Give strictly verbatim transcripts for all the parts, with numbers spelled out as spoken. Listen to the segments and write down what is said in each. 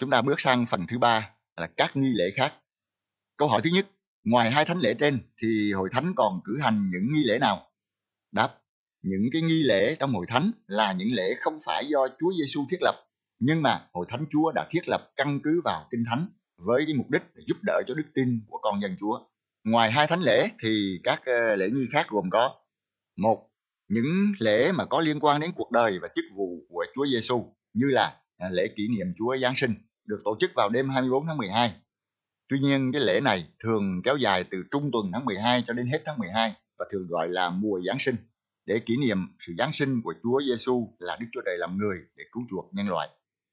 chúng ta bước sang phần thứ ba là các nghi lễ khác. Câu hỏi thứ nhất, ngoài hai thánh lễ trên thì hội thánh còn cử hành những nghi lễ nào? Đáp, những cái nghi lễ trong hội thánh là những lễ không phải do Chúa Giêsu thiết lập, nhưng mà hội thánh Chúa đã thiết lập căn cứ vào Kinh Thánh với cái mục đích để giúp đỡ cho đức tin của con dân Chúa. Ngoài hai thánh lễ thì các lễ nghi khác gồm có: một, những lễ mà có liên quan đến cuộc đời và chức vụ của Chúa Giêsu, như là lễ kỷ niệm Chúa Giáng sinh, được tổ chức vào đêm hai mươi bốn tháng mười hai. Tuy nhiên cái lễ này thường kéo dài từ trung tuần tháng mười hai cho đến hết tháng mười hai và thường gọi là mùa Giáng sinh, để kỷ niệm sự Giáng sinh của Chúa Giêsu là Đức Chúa Trời làm người để cứu chuộc nhân loại.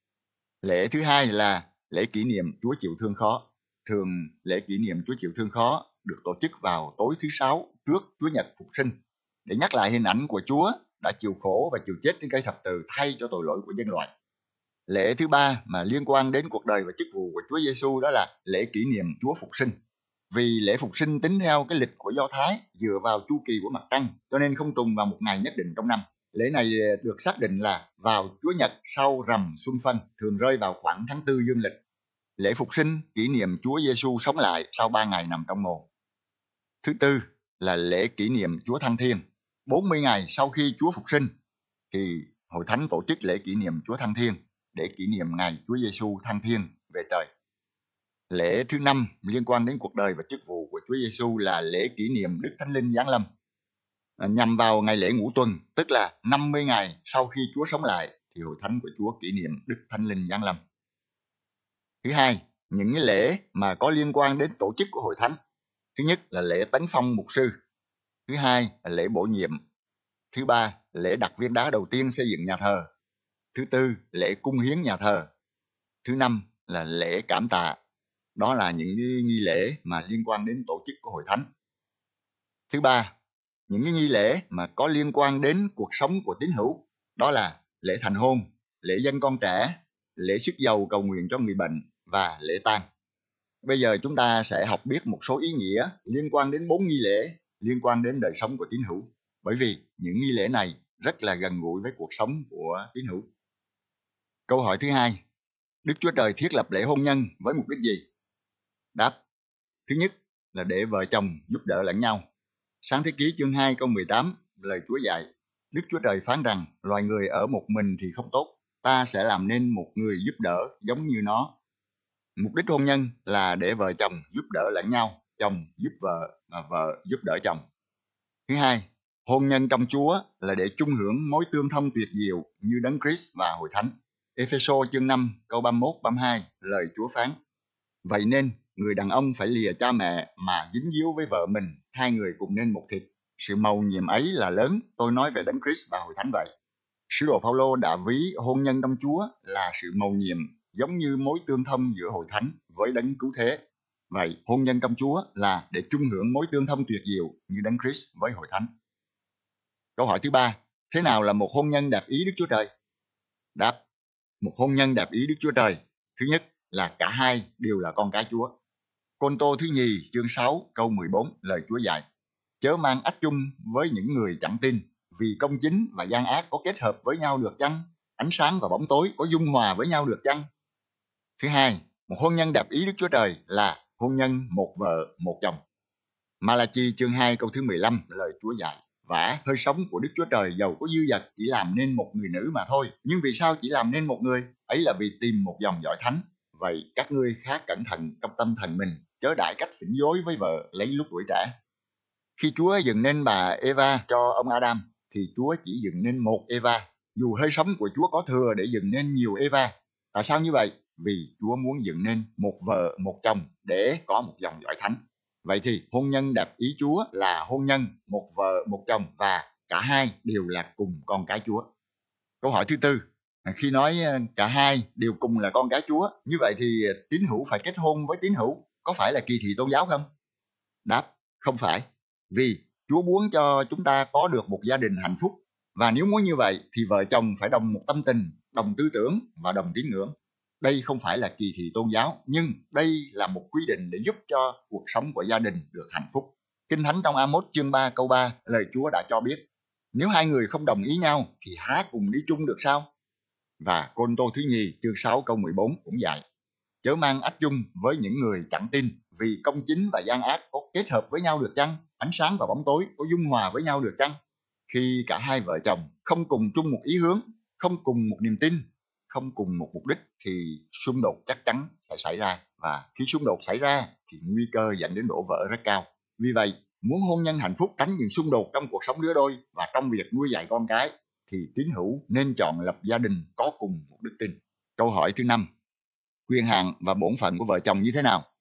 Lễ thứ hai là lễ kỷ niệm Chúa chịu thương khó. Thường lễ kỷ niệm Chúa chịu thương khó được tổ chức vào tối thứ sáu trước Chúa Nhật Phục sinh, để nhắc lại hình ảnh của Chúa đã chịu khổ và chịu chết trên cây thập tự thay cho tội lỗi của nhân loại. Lễ thứ ba mà liên quan đến cuộc đời và chức vụ của Chúa Giêsu đó là lễ kỷ niệm Chúa Phục sinh. Vì lễ Phục sinh tính theo cái lịch của Do Thái dựa vào chu kỳ của mặt trăng, cho nên không trùng vào một ngày nhất định trong năm. Lễ này được xác định là vào Chúa Nhật sau rằm Xuân Phân, thường rơi vào khoảng tháng tư dương lịch. Lễ Phục sinh kỷ niệm Chúa Giêsu sống lại sau ba ngày nằm trong mồ. Thứ tư là lễ kỷ niệm Chúa thăng thiên. bốn mươi ngày sau khi Chúa Phục sinh thì hội thánh tổ chức lễ kỷ niệm Chúa thăng thiên để kỷ niệm ngày Chúa Giêsu thăng thiên về trời. Lễ thứ năm liên quan đến cuộc đời và chức vụ của Chúa Giêsu là lễ kỷ niệm Đức Thánh Linh giáng lâm. À, nhằm vào ngày lễ ngũ tuần, tức là năm mươi ngày sau khi Chúa sống lại, thì hội thánh của Chúa kỷ niệm Đức Thánh Linh giáng lâm. Thứ hai, những cái lễ mà có liên quan đến tổ chức của hội thánh. Thứ nhất là lễ tấn phong mục sư. Thứ hai là lễ bổ nhiệm. Thứ ba, lễ đặt viên đá đầu tiên xây dựng nhà thờ. Thứ tư, lễ cung hiến nhà thờ. Thứ năm là lễ cảm tạ. Đó là những nghi lễ mà liên quan đến tổ chức của hội thánh. Thứ ba, những nghi lễ mà có liên quan đến cuộc sống của tín hữu. Đó là lễ thành hôn, lễ dân con trẻ, lễ sức dầu cầu nguyện cho người bệnh và lễ tang. Bây giờ chúng ta sẽ học biết một số ý nghĩa liên quan đến bốn nghi lễ liên quan đến đời sống của tín hữu. Bởi vì những nghi lễ này rất là gần gũi với cuộc sống của tín hữu. Câu hỏi thứ hai, Đức Chúa Trời thiết lập lễ hôn nhân với mục đích gì? Đáp, thứ nhất là để vợ chồng giúp đỡ lẫn nhau. Sáng thế ký chương hai câu mười tám, lời Chúa dạy, Đức Chúa Trời phán rằng loài người ở một mình thì không tốt, ta sẽ làm nên một người giúp đỡ giống như nó. Mục đích hôn nhân là để vợ chồng giúp đỡ lẫn nhau, chồng giúp vợ và vợ giúp đỡ chồng. Thứ hai, hôn nhân trong Chúa là để chung hưởng mối tương thông tuyệt diệu như Đấng Christ và hội thánh. Ê-phê-sô chương năm câu ba mươi mốt ba mươi hai, lời Chúa phán, vậy nên người đàn ông phải lìa cha mẹ mà dính díu với vợ mình, hai người cùng nên một thịt. Sự mầu nhiệm ấy là lớn, tôi nói về Đấng Christ và hội thánh vậy. Sứ đồ Phao-lô đã ví hôn nhân trong Chúa là sự mầu nhiệm, giống như mối tương thông giữa hội thánh với Đấng cứu thế. Vậy hôn nhân trong Chúa là để chung hưởng mối tương thông tuyệt diệu như Đấng Christ với hội thánh. Câu hỏi thứ ba, thế nào là một hôn nhân đẹp ý Đức Chúa Trời? Đáp, một hôn nhân đẹp ý Đức Chúa Trời, thứ nhất là cả hai đều là con cái Chúa. Côn-tô thứ nhì chương sáu câu mười bốn, lời Chúa dạy, chớ mang ách chung với những người chẳng tin, vì công chính và gian ác có kết hợp với nhau được chăng? Ánh sáng và bóng tối có dung hòa với nhau được chăng? Thứ hai, một hôn nhân đẹp ý Đức Chúa Trời là hôn nhân một vợ một chồng. Ma-la-chi chương hai câu thứ mười lăm, lời Chúa dạy, vả hơi sống của Đức Chúa Trời dầu có dư dật chỉ làm nên một người nữ mà thôi, nhưng vì sao chỉ làm nên một người? Ấy là vì tìm một dòng dõi thánh. Vậy các ngươi khá cẩn thận trong tâm thần mình, chớ đại cách phỉnh dối với vợ lấy lúc tuổi trẻ. Khi Chúa dựng nên bà Eva cho ông Adam, thì Chúa chỉ dựng nên một Eva, dù hơi sống của Chúa có thừa để dựng nên nhiều Eva. Tại sao như vậy? Vì Chúa muốn dựng nên một vợ một chồng để có một dòng dõi thánh. Vậy thì hôn nhân đẹp ý Chúa là hôn nhân một vợ một chồng và cả hai đều là cùng con cái Chúa. Câu hỏi thứ tư, khi nói cả hai đều cùng là con cái Chúa, như vậy thì tín hữu phải kết hôn với tín hữu, có phải là kỳ thị tôn giáo không? Đáp, không phải. Vì Chúa muốn cho chúng ta có được một gia đình hạnh phúc, và nếu muốn như vậy thì vợ chồng phải đồng một tâm tình, đồng tư tưởng và đồng tín ngưỡng. Đây không phải là kỳ thị tôn giáo, nhưng đây là một quy định để giúp cho cuộc sống của gia đình được hạnh phúc. Kinh Thánh trong A-mốt chương ba câu ba, lời Chúa đã cho biết, nếu hai người không đồng ý nhau thì há cùng đi chung được sao? Và Côn-tô thứ nhì chương sáu câu mười bốn cũng dạy, chớ mang ách chung với những người chẳng tin, vì công chính và gian ác có kết hợp với nhau được chăng? Ánh sáng và bóng tối có dung hòa với nhau được chăng? Khi cả hai vợ chồng không cùng chung một ý hướng, không cùng một niềm tin, không cùng một mục đích thì xung đột chắc chắn sẽ xảy ra, và khi xung đột xảy ra thì nguy cơ dẫn đến đổ vỡ rất cao. Vì vậy, muốn hôn nhân hạnh phúc, tránh những xung đột trong cuộc sống lứa đôi và trong việc nuôi dạy con cái, thì tín hữu nên chọn lập gia đình có cùng một đức tin. Câu hỏi thứ năm, quyền hạn và bổn phận của vợ chồng như thế nào?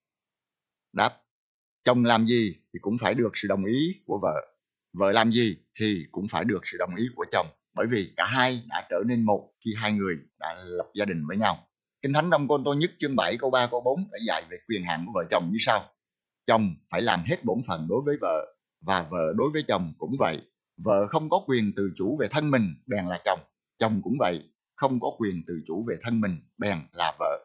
Đáp, chồng làm gì thì cũng phải được sự đồng ý của vợ, vợ làm gì thì cũng phải được sự đồng ý của chồng, bởi vì cả hai đã trở nên một khi hai người đã lập gia đình với nhau. Kinh Thánh trong Côn Tô nhất chương bảy câu ba câu bốn đã dạy về quyền hạn của vợ chồng như sau: chồng phải làm hết bổn phận đối với vợ, và vợ đối với chồng cũng vậy. Vợ không có quyền tự chủ về thân mình bèn là chồng, chồng cũng vậy, không có quyền tự chủ về thân mình bèn là vợ.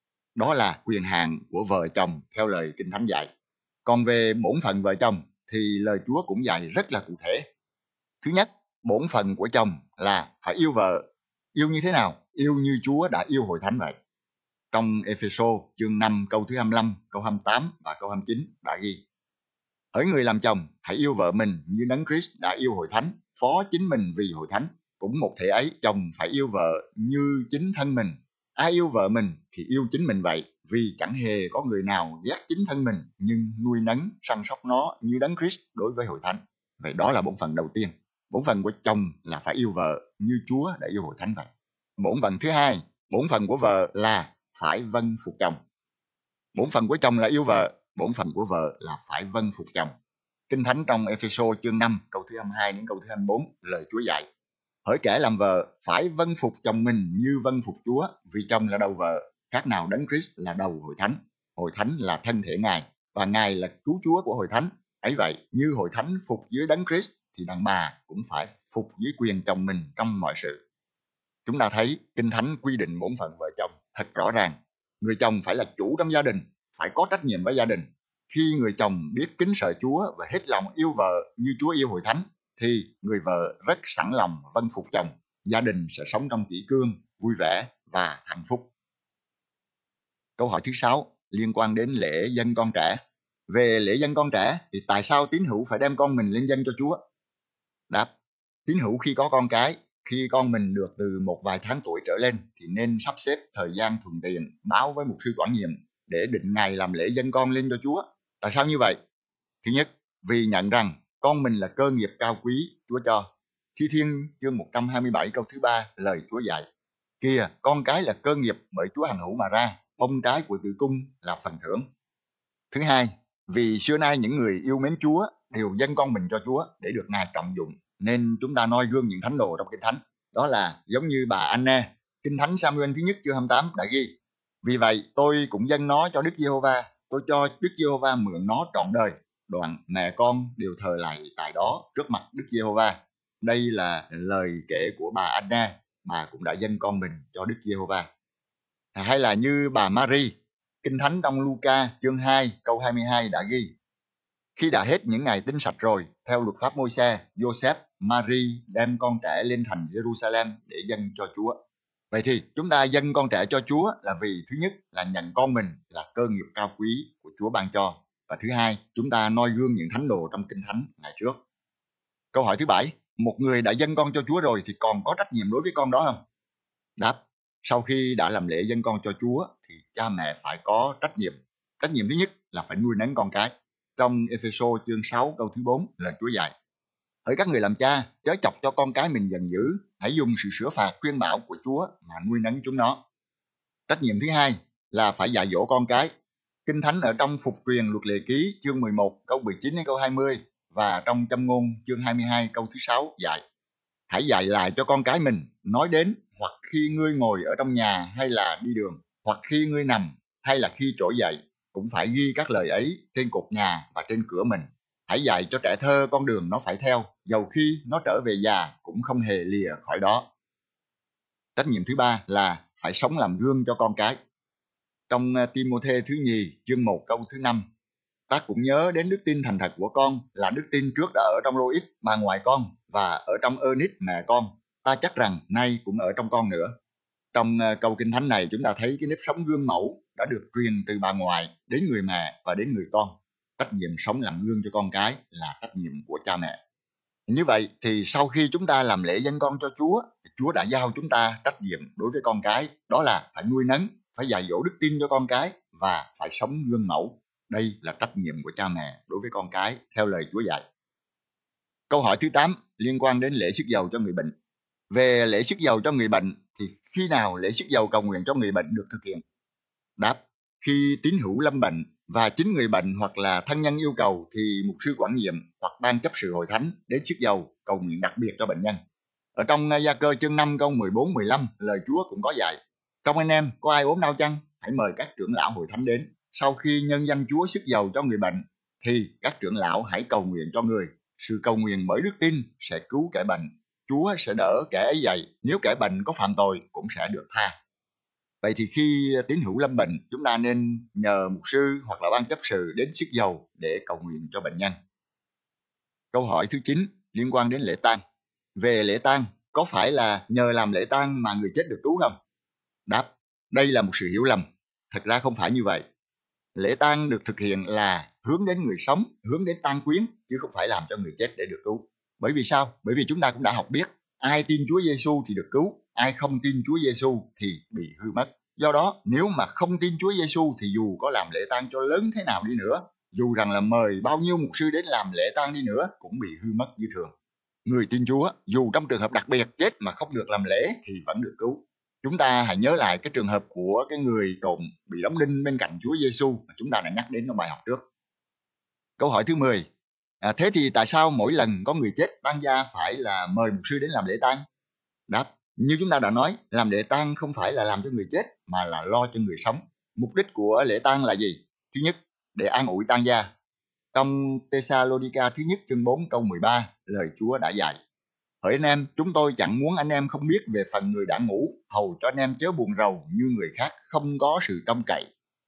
Đó là quyền hạn của vợ chồng theo lời Kinh Thánh dạy. Còn về bổn phận vợ chồng thì lời Chúa cũng dạy rất là cụ thể. Thứ nhất, bổn phận của chồng là phải yêu vợ. Yêu như thế nào? Yêu như Chúa đã yêu hội thánh vậy. Trong Ê-phê-sô chương năm câu thứ hai mươi lăm, câu hai mươi tám và câu hai mươi chín đã ghi: hỡi người làm chồng, hãy yêu vợ mình như Đấng Christ đã yêu hội thánh, phó chính mình vì hội thánh. Cũng một thể ấy, chồng phải yêu vợ như chính thân mình. Ai yêu vợ mình thì yêu chính mình vậy, vì chẳng hề có người nào ghét chính thân mình, nhưng nuôi nấng săn sóc nó như Đấng Christ đối với hội thánh. Vậy đó là bổn phận đầu tiên. Bổn phận của chồng là phải yêu vợ như Chúa đã yêu hội thánh vậy. Bổn phận thứ hai, bổn phận của vợ là phải vâng phục chồng. Bổn phận của chồng là yêu vợ, bổn phận của vợ là phải vâng phục chồng. Kinh Thánh trong Ê-phê-sô chương năm câu thứ hai mươi hai đến câu thứ hai mươi bốn, lời Chúa dạy: hỡi kẻ làm vợ, phải vâng phục chồng mình như vâng phục Chúa, vì chồng là đầu vợ, khác nào Đấng Christ là đầu hội thánh. Hội thánh là thân thể Ngài, và Ngài là cứu Chúa của hội thánh. Ấy vậy, như hội thánh phục dưới Đấng Christ, thì đàn bà cũng phải phục dưới quyền chồng mình trong mọi sự. Chúng ta thấy Kinh Thánh quy định bổn phận vợ chồng thật rõ ràng. Người chồng phải là chủ trong gia đình, phải có trách nhiệm với gia đình. Khi người chồng biết kính sợ Chúa và hết lòng yêu vợ như Chúa yêu hội thánh, thì người vợ rất sẵn lòng vâng phục chồng. Gia đình sẽ sống trong kỷ cương, vui vẻ và hạnh phúc. Câu hỏi thứ sáu liên quan đến lễ dâng con trẻ. Về lễ dâng con trẻ thì tại sao tín hữu phải đem con mình lên dâng cho Chúa? Đáp, tín hữu khi có con cái, khi con mình được từ một vài tháng tuổi trở lên thì nên sắp xếp thời gian thuận tiện báo với mục sư quản nhiệm để định ngày làm lễ dâng con lên cho Chúa. Tại sao như vậy? Thứ nhất, vì nhận rằng con mình là cơ nghiệp cao quý Chúa cho. Thi Thiên chương một trăm hai mươi bảy câu thứ ba, lời Chúa dạy: kìa, con cái là cơ nghiệp bởi Chúa hằng hữu mà ra, bông trái của tử cung là phần thưởng. Thứ hai, vì xưa nay những người yêu mến Chúa đều dâng con mình cho Chúa để được Ngài trọng dụng, nên chúng ta noi gương những thánh đồ trong Kinh Thánh. Đó là giống như bà Anna. Kinh Thánh Sa-mu-ên thứ nhất chương hai mươi tám đã ghi: vì vậy tôi cũng dâng nó cho Đức Giê-hô-va, tôi cho Đức Giê-hô-va mượn nó trọn đời. Đoạn mẹ con đều thờ lạy tại đó trước mặt Đức Giê-hô-va. Đây là lời kể của bà Anna, bà cũng đã dâng con mình cho Đức Giê-hô-va. Hay là như bà Mary. Kinh Thánh trong Luca chương hai câu hai mươi hai đã ghi: khi đã hết những ngày tinh sạch rồi, theo luật pháp Môi-se, Joseph, Mary đem con trẻ lên thành Jerusalem để dâng cho Chúa. Vậy thì chúng ta dâng con trẻ cho Chúa là vì thứ nhất là nhận con mình là cơ nghiệp cao quý của Chúa ban cho, và thứ hai, chúng ta noi gương những thánh đồ trong Kinh Thánh ngày trước. Câu hỏi thứ bảy, một người đã dâng con cho Chúa rồi thì còn có trách nhiệm đối với con đó không? Đáp, sau khi đã làm lễ dâng con cho Chúa thì cha mẹ phải có trách nhiệm. Trách nhiệm thứ nhất là phải nuôi nấng con cái. Trong Ê-phê-sô chương sáu câu thứ bốn, lời Chúa dạy: hỡi các người làm cha, chớ chọc cho con cái mình giận dữ, hãy dùng sự sửa phạt khuyên bảo của Chúa mà nuôi nấng chúng nó. Trách nhiệm thứ hai là phải dạy dỗ con cái. Kinh Thánh ở trong Phục truyền luật lệ ký chương mười một câu mười chín đến câu hai mươi và trong Châm ngôn chương hai mươi hai câu thứ sáu dạy: hãy dạy lại cho con cái mình, nói đến hoặc khi ngươi ngồi ở trong nhà hay là đi đường, hoặc khi ngươi nằm hay là khi trỗi dậy, cũng phải ghi các lời ấy trên cột nhà và trên cửa mình. Hãy dạy cho trẻ thơ con đường nó phải theo, dầu khi nó trở về già cũng không hề lìa khỏi đó. Trách nhiệm thứ ba là phải sống làm gương cho con cái. Trong Ti-mô-thê thứ nhì chương một câu thứ năm, ta cũng nhớ đến đức tin thành thật của con, là đức tin trước đã ở trong Lô-ít bà ngoại con và ở trong Ơ-nít mẹ con. Ta chắc rằng nay cũng ở trong con nữa. Trong câu Kinh Thánh này chúng ta thấy cái nếp sống gương mẫu đã được truyền từ bà ngoại đến người mẹ và đến người con. Trách nhiệm sống làm gương cho con cái là trách nhiệm của cha mẹ. Như vậy thì sau khi chúng ta làm lễ dâng con cho Chúa, Chúa đã giao chúng ta trách nhiệm đối với con cái, đó là phải nuôi nấng, phải dạy dỗ đức tin cho con cái và phải sống gương mẫu. Đây là trách nhiệm của cha mẹ đối với con cái theo lời Chúa dạy. Câu hỏi thứ tám liên quan đến lễ xức dầu cho người bệnh. Về lễ xức dầu cho người bệnh thì khi nào lễ xức dầu cầu nguyện cho người bệnh được thực hiện? Đáp: khi tín hữu lâm bệnh và chính người bệnh hoặc là thân nhân yêu cầu thì mục sư quản nhiệm hoặc ban chấp sự hội thánh đến xức dầu cầu nguyện đặc biệt cho bệnh nhân. Ở trong Gia Cơ chương năm câu mười bốn mười lăm, lời Chúa cũng có dạy: trong anh em có ai ốm đau chăng, hãy mời các trưởng lão hội thánh đến. Sau khi nhân danh Chúa xức dầu cho người bệnh thì các trưởng lão hãy cầu nguyện cho người. Sự cầu nguyện bởi đức tin sẽ cứu kẻ bệnh. Chúa sẽ đỡ kẻ ấy dậy, nếu kẻ bệnh có phạm tội cũng sẽ được tha. Vậy thì khi tín hữu lâm bệnh, chúng ta nên nhờ mục sư hoặc là ban chấp sự đến xức dầu để cầu nguyện cho bệnh nhân. Câu hỏi thứ chín liên quan đến lễ tang. Về lễ tang, có phải là nhờ làm lễ tang mà người chết được cứu không? Đáp: đây là một sự hiểu lầm. Thật ra không phải như vậy. Lễ tang được thực hiện là hướng đến người sống, hướng đến tang quyến, chứ không phải làm cho người chết để được cứu. Bởi vì sao? Bởi vì chúng ta cũng đã học biết, ai tin Chúa Giêsu thì được cứu, ai không tin Chúa Giêsu thì bị hư mất. Do đó, nếu mà không tin Chúa Giêsu thì dù có làm lễ tang cho lớn thế nào đi nữa, dù rằng là mời bao nhiêu mục sư đến làm lễ tang đi nữa, cũng bị hư mất như thường. Người tin Chúa, dù trong trường hợp đặc biệt chết mà không được làm lễ thì vẫn được cứu. Chúng ta hãy nhớ lại cái trường hợp của cái người trộm bị đóng đinh bên cạnh Chúa Giêsu mà chúng ta đã nhắc đến trong bài học trước. Câu hỏi thứ mười. À, thế thì tại sao mỗi lần có người chết tang gia phải là mời mục sư đến làm lễ tang? Đáp: như chúng ta đã nói, làm lễ tang không phải là làm cho người chết mà là lo cho người sống. Mục đích của lễ tang là gì? Thứ nhất, để an ủi tang gia. Trong Thessalonica thứ nhất chương bốn câu mười ba, lời Chúa đã dạy: hỡi anh em, chúng tôi chẳng muốn anh em không biết về phần người đã ngủ, hầu cho anh em chớ buồn rầu như người khác không có sự trông cậy.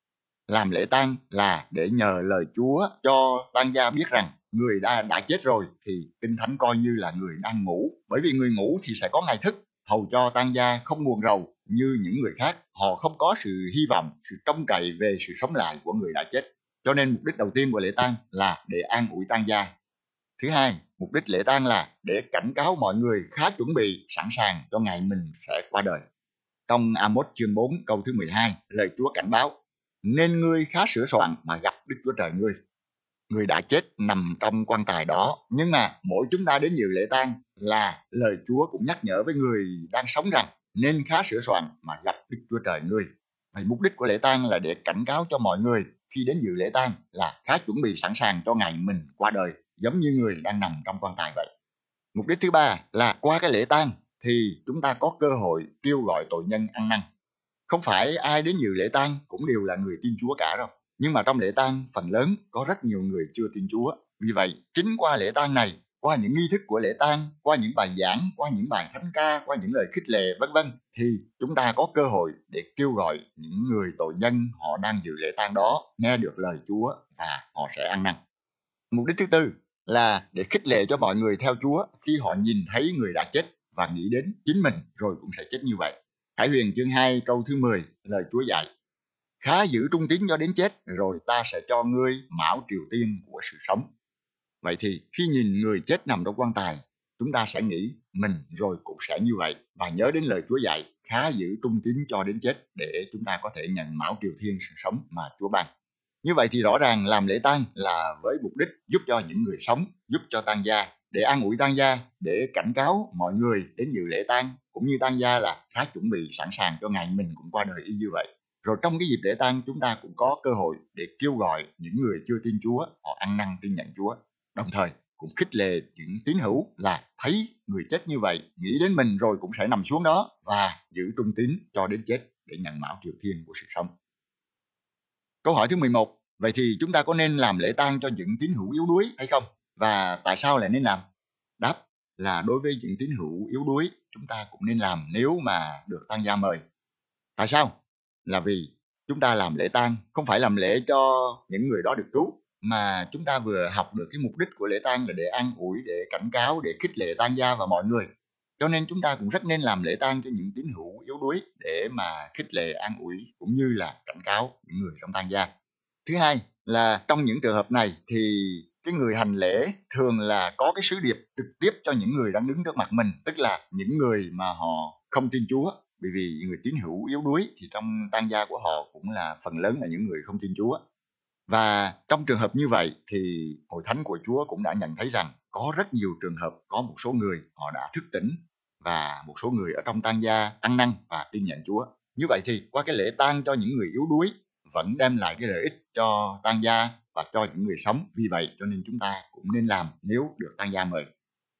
Làm lễ tang là để nhờ lời Chúa cho tang gia biết rằng người đã đã chết rồi thì Kinh Thánh coi như là người đang ngủ, bởi vì người ngủ thì sẽ có ngày thức, hầu cho tang gia không buồn rầu như những người khác, họ không có sự hy vọng, sự trông cậy về sự sống lại của người đã chết. Cho nên mục đích đầu tiên của lễ tang là để an ủi tang gia. Thứ hai, mục đích lễ tang là để cảnh cáo mọi người khá chuẩn bị, sẵn sàng cho ngày mình sẽ qua đời. Trong Amos chương bốn câu thứ mười hai, lời Chúa cảnh báo: nên ngươi khá sửa soạn mà gặp Đức Chúa Trời ngươi. Người đã chết nằm trong quan tài đó, nhưng mà mỗi chúng ta đến dự lễ tang là lời Chúa cũng nhắc nhở với người đang sống rằng nên khá sửa soạn mà gặp Đức Chúa Trời ngươi. Vậy mục đích của lễ tang là để cảnh cáo cho mọi người khi đến dự lễ tang là khá chuẩn bị sẵn sàng cho ngày mình qua đời, giống như người đang nằm trong quan tài vậy. Mục đích thứ ba là qua cái lễ tang thì chúng ta có cơ hội kêu gọi tội nhân ăn năn. Không phải ai đến dự lễ tang cũng đều là người tin Chúa cả đâu. Nhưng mà trong lễ tang phần lớn có rất nhiều người chưa tin Chúa. Vì vậy, chính qua lễ tang này, qua những nghi thức của lễ tang, qua những bài giảng, qua những bài thánh ca, qua những lời khích lệ vân vân, thì chúng ta có cơ hội để kêu gọi những người tội nhân họ đang dự lễ tang đó nghe được lời Chúa và họ sẽ ăn năn. Mục đích thứ tư là để khích lệ cho mọi người theo Chúa khi họ nhìn thấy người đã chết và nghĩ đến chính mình rồi cũng sẽ chết như vậy. Khải Huyền chương hai câu thứ mười, lời Chúa dạy: khá giữ trung tín cho đến chết, rồi ta sẽ cho ngươi mão triều tiên của sự sống. Vậy thì khi nhìn người chết nằm trong quan tài, chúng ta sẽ nghĩ mình rồi cũng sẽ như vậy và nhớ đến lời Chúa dạy khá giữ trung tín cho đến chết để chúng ta có thể nhận mão triều thiên sự sống mà Chúa ban. Như vậy thì rõ ràng làm lễ tang là với mục đích giúp cho những người sống, giúp cho tang gia, để an ủi tang gia, để cảnh cáo mọi người đến dự lễ tang, cũng như tang gia là khá chuẩn bị sẵn sàng cho ngày mình cũng qua đời y như vậy. Rồi trong cái dịp lễ tang chúng ta cũng có cơ hội để kêu gọi những người chưa tin Chúa họ ăn năn tin nhận Chúa, đồng thời cũng khích lệ những tín hữu là thấy người chết như vậy, nghĩ đến mình rồi cũng sẽ nằm xuống đó và giữ trung tín cho đến chết để nhận mão triều thiên của sự sống. Câu hỏi thứ mười một, vậy thì chúng ta có nên làm lễ tang cho những tín hữu yếu đuối hay không? Và tại sao lại nên làm? Đáp là đối với những tín hữu yếu đuối, chúng ta cũng nên làm nếu mà được tang gia mời. Tại sao? Là vì chúng ta làm lễ tang không phải làm lễ cho những người đó được cứu, mà chúng ta vừa học được cái mục đích của lễ tang là để an ủi, để cảnh cáo, để khích lệ tang gia và mọi người. cho nên chúng ta cũng rất nên làm lễ tang cho những tín hữu yếu đuối để mà khích lệ, an ủi cũng như là cảnh cáo những người trong tang gia. Thứ hai là trong những trường hợp này thì cái người hành lễ thường là có cái sứ điệp trực tiếp cho những người đang đứng trước mặt mình, tức là những người mà họ không tin Chúa, bởi vì người tín hữu yếu đuối thì trong tang gia của họ cũng là phần lớn là những người không tin Chúa. Và trong trường hợp như vậy thì Hội Thánh của Chúa cũng đã nhận thấy rằng có rất nhiều trường hợp có một số người họ đã thức tỉnh và một số người ở trong tang gia ăn năn và tin nhận Chúa. Như vậy thì qua cái lễ tang cho những người yếu đuối vẫn đem lại cái lợi ích cho tang gia và cho những người sống. Vì vậy cho nên chúng ta cũng nên làm nếu được tang gia mời.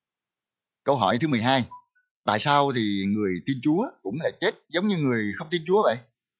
Câu hỏi thứ mười hai. Tại sao thì người tin Chúa cũng lại chết giống như người không tin Chúa vậy?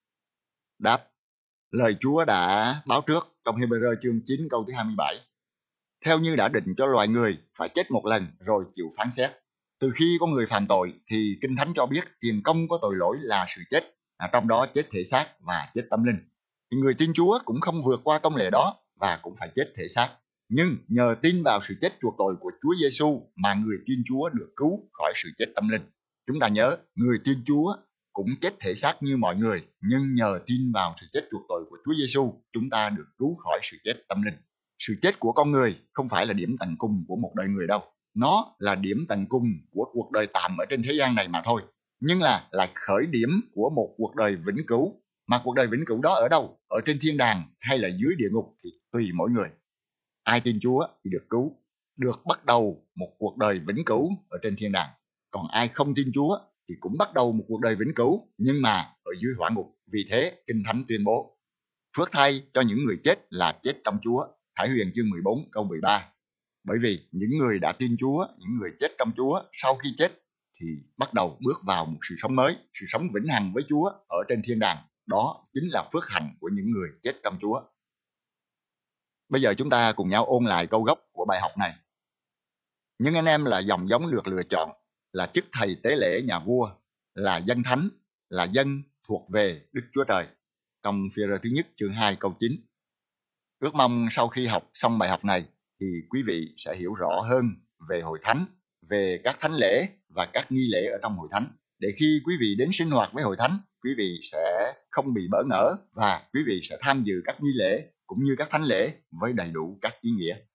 Đáp. Lời Chúa đã báo trước trong Hebrew chương chín câu thứ hai mươi bảy. Theo như đã định cho loài người phải chết một lần rồi chịu phán xét. Từ khi có người phạm tội thì Kinh Thánh cho biết tiền công của tội lỗi là sự chết, à, trong đó chết thể xác và chết tâm linh. Thì người tin Chúa cũng không vượt qua công lệ đó và cũng phải chết thể xác. Nhưng nhờ tin vào sự chết chuộc tội của Chúa Giêsu mà người tin Chúa được cứu khỏi sự chết tâm linh. Chúng ta nhớ, người tin Chúa cũng chết thể xác như mọi người, nhưng nhờ tin vào sự chết chuộc tội của Chúa Giêsu, chúng ta được cứu khỏi sự chết tâm linh. Sự chết của con người không phải là điểm tận cùng của một đời người đâu. Nó là điểm tận cùng của cuộc đời tạm ở trên thế gian này mà thôi. Nhưng là là khởi điểm của một cuộc đời vĩnh cửu. Mà cuộc đời vĩnh cửu đó ở đâu? Ở trên thiên đàng hay là dưới địa ngục thì tùy mỗi người. Ai tin Chúa thì được cứu, được bắt đầu một cuộc đời vĩnh cửu ở trên thiên đàng. Còn ai không tin Chúa thì cũng bắt đầu một cuộc đời vĩnh cửu, nhưng mà ở dưới hỏa ngục. Vì thế Kinh Thánh tuyên bố phước thay cho những người chết là chết trong Chúa. Khải Huyền chương mười bốn câu mười ba. Bởi vì những người đã tin Chúa, những người chết trong Chúa sau khi chết thì bắt đầu bước vào một sự sống mới, sự sống vĩnh hằng với Chúa ở trên thiên đàng. Đó chính là phước hạnh của những người chết trong Chúa. Bây giờ chúng ta cùng nhau ôn lại câu gốc của bài học này. Nhưng anh em là dòng giống được lựa chọn, là chức thầy tế lễ nhà vua, là dân thánh, là dân thuộc về Đức Chúa Trời. Trong Phi-e-rơ thứ nhất chương hai câu chín. Ước mong sau khi học xong bài học này thì quý vị sẽ hiểu rõ hơn về Hội Thánh, về các thánh lễ và các nghi lễ ở trong Hội Thánh. Để khi quý vị đến sinh hoạt với Hội Thánh, quý vị sẽ không bị bỡ ngỡ và quý vị sẽ tham dự các nghi lễ cũng như các thánh lễ với đầy đủ các ý nghĩa.